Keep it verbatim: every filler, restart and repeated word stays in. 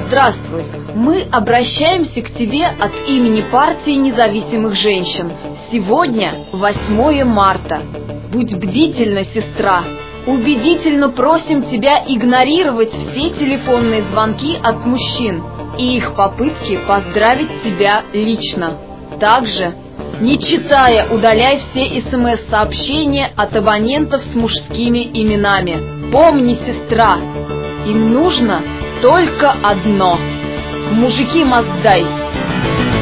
Здравствуй! Мы обращаемся к тебе от имени партии независимых женщин. Сегодня восьмое марта. Будь бдительна, сестра. Убедительно просим тебя игнорировать все телефонные звонки от мужчин и их попытки поздравить тебя лично. Также, не читая, удаляй все смс-сообщения от абонентов с мужскими именами. Помни, сестра, им нужно только одно. Мужики, мозг дай.